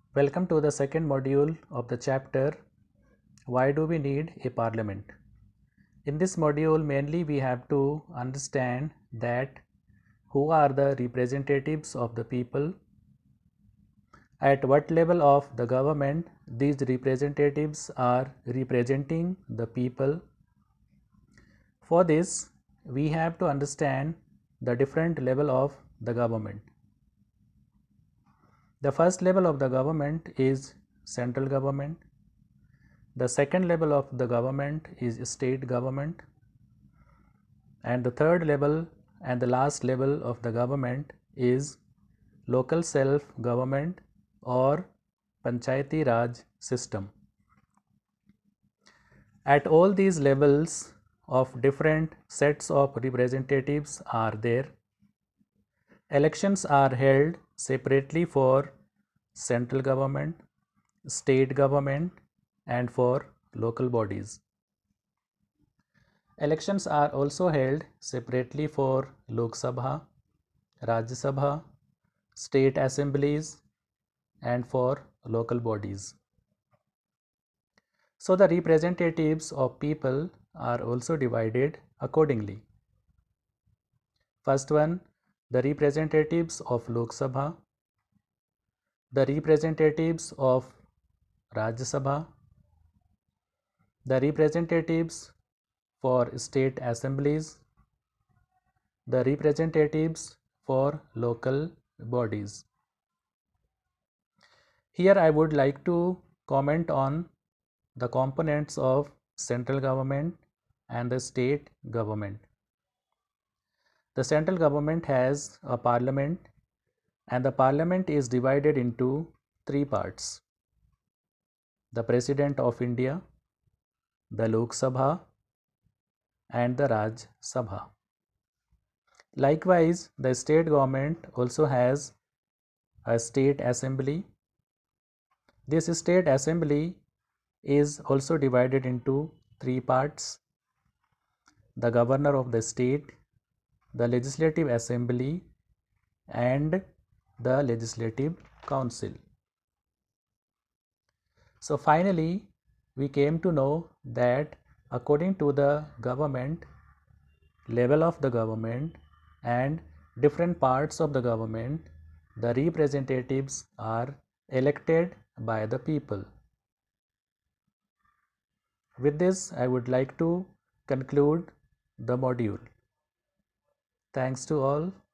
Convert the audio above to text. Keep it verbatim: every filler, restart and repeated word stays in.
Welcome to the second module of the chapter Why do we need a parliament? In this module mainly we have to understand that who are the representatives of the people, at what level of the government these representatives are representing the people. For this we have to understand the different level of the government. The first level of the government is central government. The second level of the government is state government. And the third level and the last level of the government is local self-government or Panchayati Raj system. At all these levels of different sets of representatives are there. Elections are held separately for central government, state government and for local bodies. Elections are also held separately for Lok Sabha, Rajya Sabha, state assemblies and for local bodies. So the representatives of people are also divided accordingly. First one, the representatives of Lok Sabha, the representatives of Rajya Sabha, the representatives for state assemblies, the representatives for local bodies. Here I would like to comment on the components of central government and the state government. The central government has a parliament and the parliament is divided into three parts: the President of India, the Lok Sabha and the Raj Sabha. Likewise, the state government also has a state assembly. This state assembly is also divided into three parts: the governor of the state, the legislative assembly and the legislative council. So finally we came to know that according to the government, level of the government and different parts of the government, the representatives are elected by the people. With this, I would like to conclude the module. Thanks to all.